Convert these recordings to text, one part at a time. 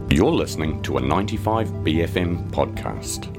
You're listening to a 95BFM podcast.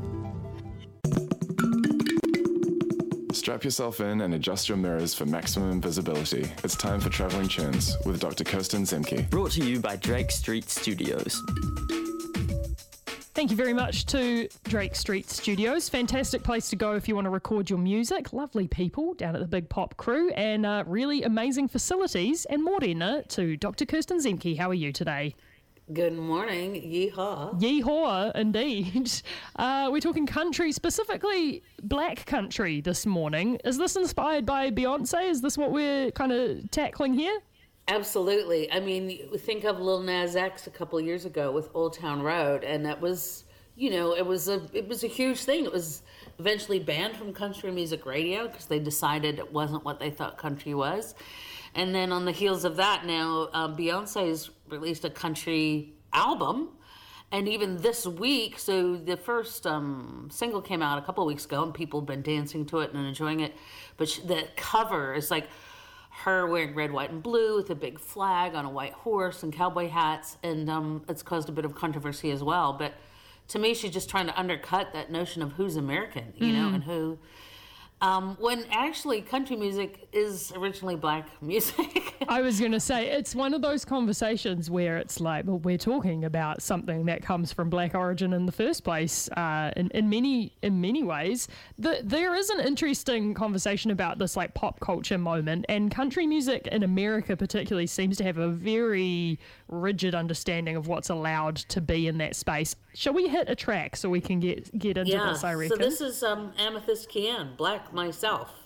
Strap yourself in and adjust your mirrors for maximum visibility. It's time for Travelling Tunes with Dr. Kirsten Zemke. Brought to you by Drake Street Studios. Thank you very much to Drake Street Studios. Fantastic place to go if you want to record your music. Lovely people down at the Big Pop Crew and really amazing facilities. And morena to Dr. Kirsten Zemke. How are you today? Good morning. Yeehaw. Yeehaw, indeed. We're talking country, specifically black country this morning. Is this inspired by Beyonce? Is this what we're kind of tackling here? Absolutely. I mean, think of Lil Nas X a couple of years ago with Old Town Road, and that was, it was a huge thing. It was eventually banned from country music radio because they decided it wasn't what they thought country was. And then on the heels of that, now Beyonce's released a country album. And even this week, so the first single came out a couple of weeks ago, and people have been dancing to it and enjoying it. But the cover is like her wearing red, white, and blue with a big flag on a white horse and cowboy hats. And it's caused a bit of controversy as well. But to me, she's just trying to undercut that notion of who's American, and who... when actually country music is originally black music. I was going to say, it's one of those conversations where it's like, well, we're talking about something that comes from black origin in the first place, in many ways. There is an interesting conversation about this like pop culture moment, and country music in America particularly seems to have a very rigid understanding of what's allowed to be in that space. Shall we hit a track so we can get into this, I reckon? So this is Amethyst Kian, Black Myself.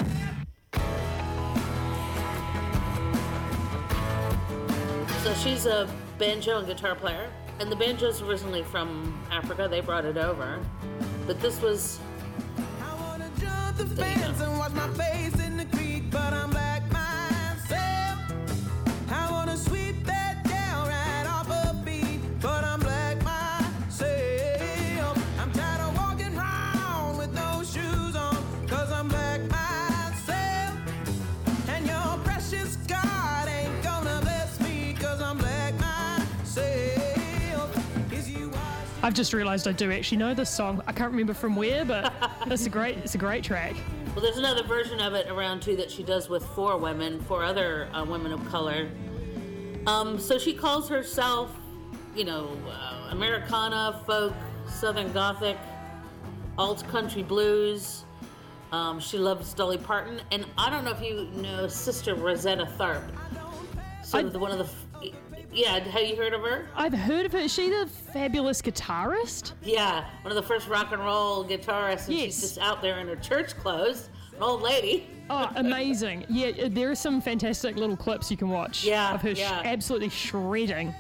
So she's a banjo and guitar player, and the banjo's originally from Africa. They brought it over, but this was... I wanna jump the fence and wash my face in the creek, but I'm black myself. I wanna sweep that down right off her feet, but I'm black myself. I'm tired of walking around with no shoes on, cause I'm black myself. And your precious God ain't gonna bless me, cause I'm black myself. Is you watch... I've just realised I do actually know this song. I can't remember from where, but it's a great track. Well, there's another version of it around too that she does with four other women of color. So she calls herself, Americana, folk, Southern Gothic, alt country blues. She loves Dolly Parton, and I don't know if you know Sister Rosetta Tharpe. So one of the... Yeah, have you heard of her? I've heard of her. Is she the fabulous guitarist? Yeah, one of the first rock and roll guitarists, and yes. She's just out there in her church clothes, an old lady. Oh, amazing. Yeah, there are some fantastic little clips you can watch of her absolutely shredding.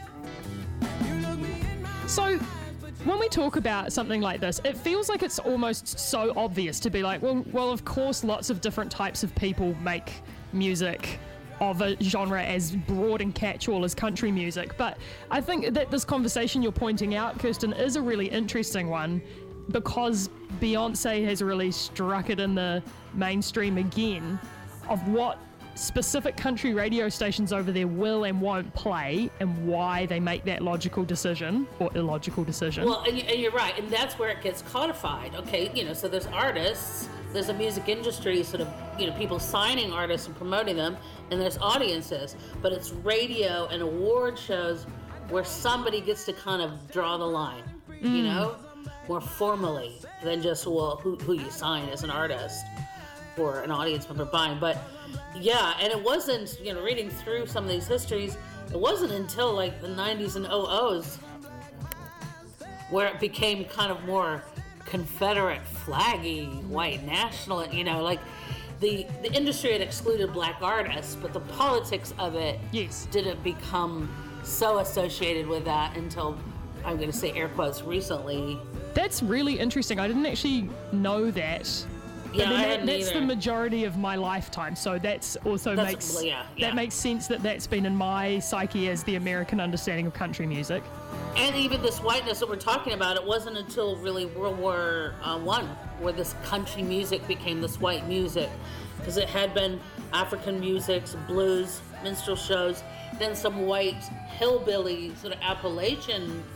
So, when we talk about something like this, it feels like it's almost so obvious to be like, well, of course lots of different types of people make music of a genre as broad and catch-all as country music. But I think that this conversation you're pointing out, Kirsten, is a really interesting one because Beyonce has really struck it in the mainstream again of what specific country radio stations over there will and won't play and why they make that logical decision or illogical decision. Well, and you're right, and that's where it gets codified, okay? So there's artists, there's a music industry, sort of, people signing artists and promoting them, and there's audiences, but it's radio and award shows where somebody gets to kind of draw the line, more formally than just, who you sign as an artist or an audience member buying. But yeah, and it wasn't, reading through some of these histories, it wasn't until like the 90s and 00s where it became kind of more Confederate flaggy, white national, like the industry had excluded black artists, but the politics of it didn't become so associated with that until, I'm going to say air quotes, recently. That's really interesting. I didn't actually know that. Yeah, that's the majority of my lifetime, so that makes sense that that's been in my psyche as the American understanding of country music. And even this whiteness that we're talking about, it wasn't until really World War I where this country music became this white music, because it had been African music, some blues, minstrel shows, then some white hillbilly sort of Appalachian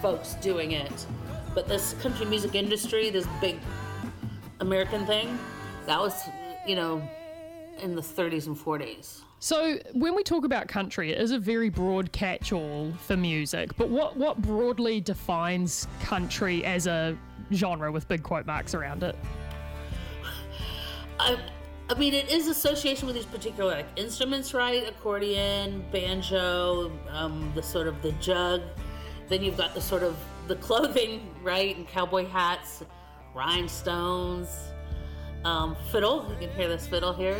folks doing it. But this country music industry, this big American thing, that was, you know, in the 30s and 40s. So when we talk about country, it is a very broad catch-all for music, but what broadly defines country as a genre with big quote marks around it? I mean, it is association with these particular like instruments, right? Accordion, banjo, the jug. Then you've got the clothing, right? And cowboy hats, rhinestones, fiddle. You can hear this fiddle here.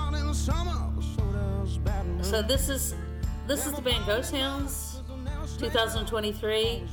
So this is the band Ghost Hounds, 2023.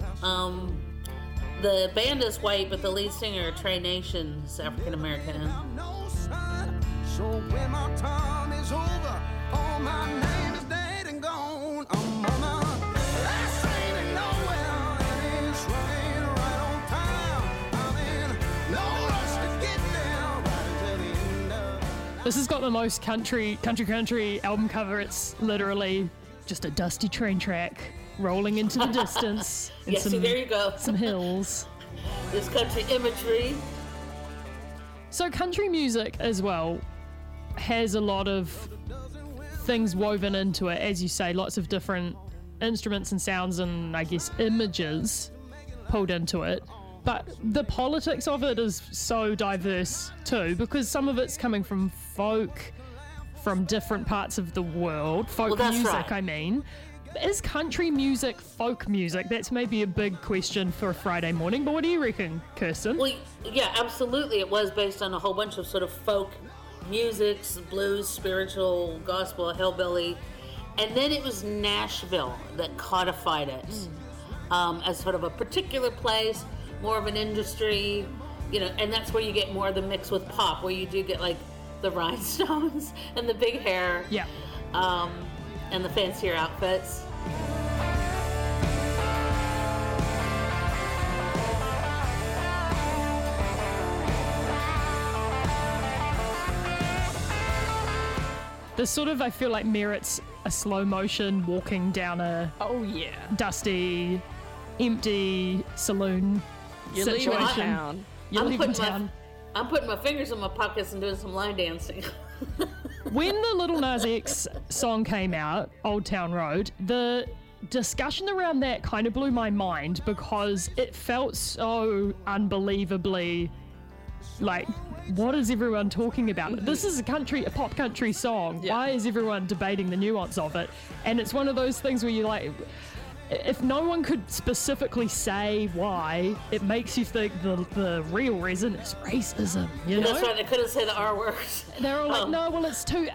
The band is white, but the lead singer, Trey Nation, is African American. So when my time is over, all my name is dead and gone. I'm on a last train and nowhere, and it's running right on time. I'm in no rush to get there, right until the end of. This has got the most country album cover. It's literally just a dusty train track rolling into the distance. And Yeah, see, there you go. Some hills. This country imagery. So country music as well has a lot of things woven into it, as you say, lots of different instruments and sounds and I guess images pulled into it. But the politics of it is so diverse too, because some of it's coming from folk from different parts of the world. Folk Well, that's music, right. I mean. Is country music folk music? That's maybe a big question for a Friday morning, but what do you reckon, Kirsten? Well, yeah, absolutely. It was based on a whole bunch of sort of folk musics, blues, spiritual, gospel, hillbilly. And then it was Nashville that codified it as sort of a particular place, more of an industry, you know, and that's where you get more of the mix with pop, where you do get like the rhinestones and the big hair. Yeah. And the fancier outfits. This sort of, I feel like, merits a slow motion walking down a dusty, empty saloon You're leaving situation. town. You're I'm leaving putting town. I'm putting my fingers in my pockets and doing some line dancing. When the Little Nas X song came out, Old Town Road, the discussion around that kind of blew my mind because it felt so unbelievably like, what is everyone talking about? This is a pop country song. Yeah. Why is everyone debating the nuance of it? And it's one of those things where you're like, if no one could specifically say why, it makes you think the real reason is racism, you know? That's right, I couldn't say the R word. They're all like, no, well, it's too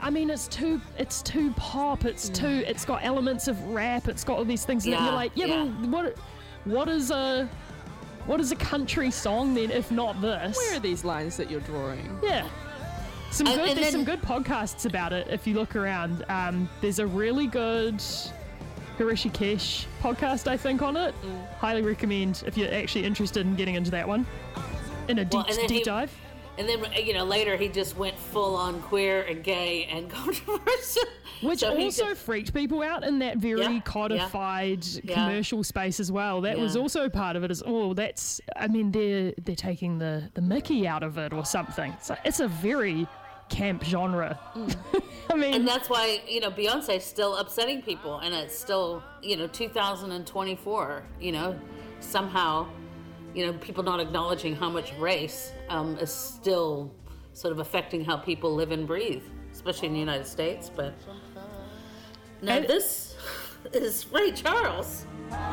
pop, it's got elements of rap, it's got all these things. And Yeah, you're like, well, what is a country song then, if not this? Where are these lines that you're drawing? Yeah. And There's some then- good podcasts about it if you look around. There's a really good Harishi Kesh podcast, I think, on it. Highly recommend if you're actually interested in getting into that one. In a Well, and then deep he- dive. And then, you know, later he just went full on queer and gay and controversial. Which So he also just- freaked people out in that very Yeah, codified yeah. commercial space as well. That was Yeah. also part of it. They're taking the Mickey out of it or something. So it's a very camp genre. I mean, And that's why, you know, Beyonce's still upsetting people, and it's still, you know, 2024, you know, somehow, you know, people not acknowledging how much race is still sort of affecting how people live and breathe, especially in the United States. But now And- this is Ray Charles.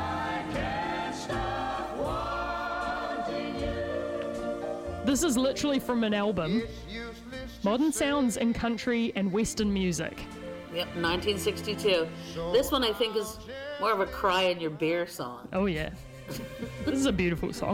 this is literally from an album, Modern Sounds in Country and Western Music. Yep, 1962. This one I think is more of a cry in your beer song. Oh yeah. This is a beautiful song.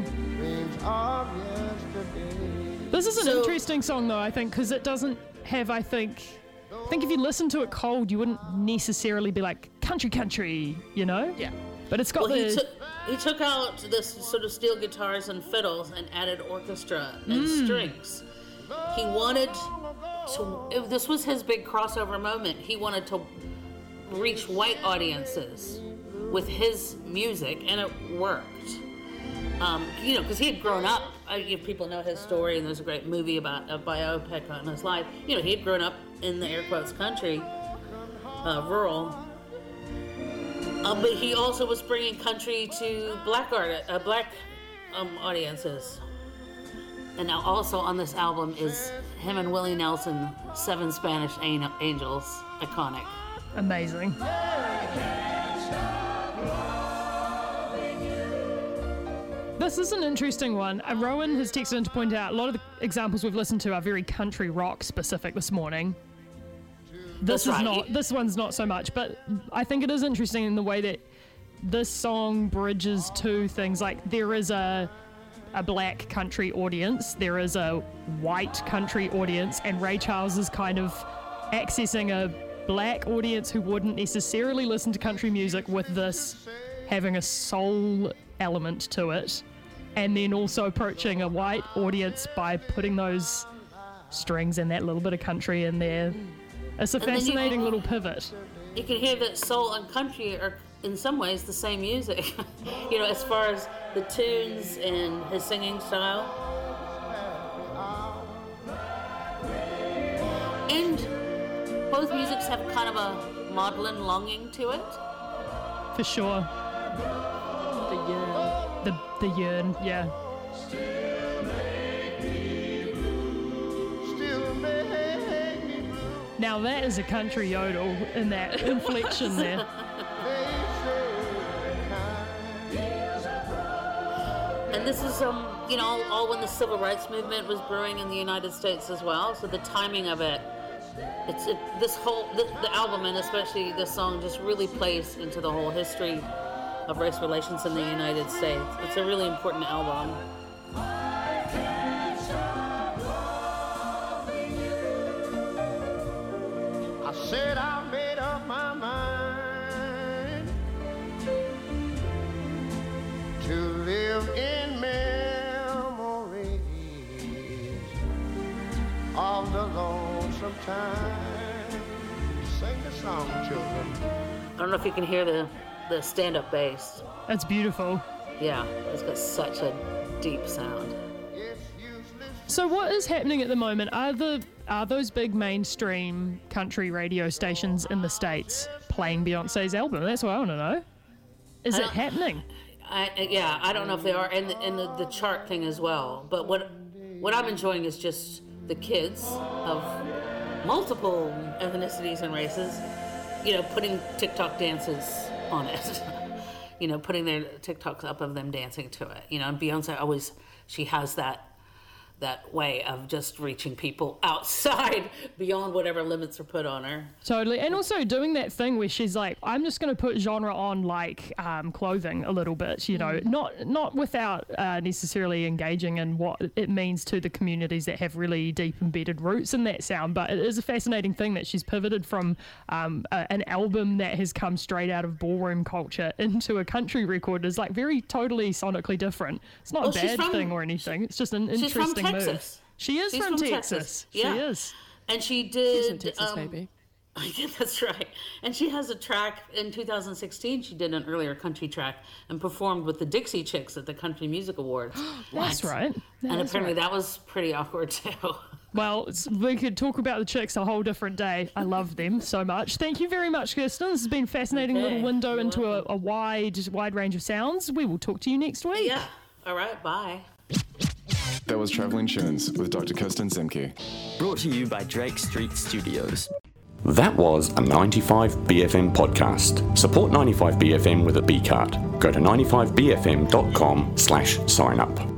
This is an So- interesting song though, I think, because it doesn't have, I think if you listen to it cold, you wouldn't necessarily be like country, you know? Yeah. But it's got Well, the he took out this sort of steel guitars and fiddles and added orchestra and strings. He wanted to. This was his big crossover moment. He wanted to reach white audiences with his music, and it worked. Because he had grown up. If people know his story, and there's a great movie about a biopic on his life. He had grown up in the air quotes country, rural. But he also was bringing country to black audiences. And now also on this album is him and Willie Nelson, Seven Spanish Angels, iconic. Amazing. This is an interesting one. Rowan has texted in to point out a lot of the examples we've listened to are very country rock specific this morning. This one's not so much, but I think it is interesting in the way that this song bridges two things. Like, there is a black country audience, there is a white country audience, and Ray Charles is kind of accessing a black audience who wouldn't necessarily listen to country music with this having a soul element to it, and then also approaching a white audience by putting those strings and that little bit of country in there. It's a fascinating little pivot. You can hear that soul and country are in some ways the same music, as far as the tunes and his singing style. And both musics have kind of a maudlin longing to it. For sure. The yearn, yeah. Now that is a country yodel in that inflection there. And this is, all when the civil rights movement was brewing in the United States as well. So the timing of it, the album, and especially this song, just really plays into the whole history of race relations in the United States. It's a really important album. I said I made up my mind to live in memories of the lonesome time. Sing the song, children. I don't know if you can hear the stand-up bass. That's beautiful. Yeah, it's got such a deep sound. So what is happening at the moment? Are those big mainstream country radio stations in the States playing Beyonce's album? That's what I want to know. Is it happening? I don't know if they are, and the chart thing as well. But what I'm enjoying is just the kids of multiple ethnicities and races, putting TikTok dances on it. Putting their TikToks up of them dancing to it. And Beyonce she has that way of just reaching people outside beyond whatever limits are put on her. Totally. And also doing that thing where she's like, I'm just going to put genre on like clothing a little bit, not without necessarily engaging in what it means to the communities that have really deep embedded roots in that sound. But it is a fascinating thing that she's pivoted from an album that has come straight out of ballroom culture into a country record. Is like very totally sonically different. It's not a bad thing or anything. It's just an interesting move. She's from Texas. Yeah. She is. And she did. She's in Texas, baby. Yeah, that's right. And she has a track in 2016. She did an earlier country track and performed with the Dixie Chicks at the Country Music Awards. That's right. And apparently that was pretty awkward too. Well, we could talk about the Chicks a whole different day. I love them so much. Thank you very much, Kirsten. This has been a fascinating little window into a wide range of sounds. We will talk to you next week. Yeah. All right. Bye. That was Traveling Tunes with Dr. Kirsten Simke. Brought to you by Drake Street Studios. That was a 95BFM podcast. Support 95BFM with a B card. Go to 95BFM.com/sign up.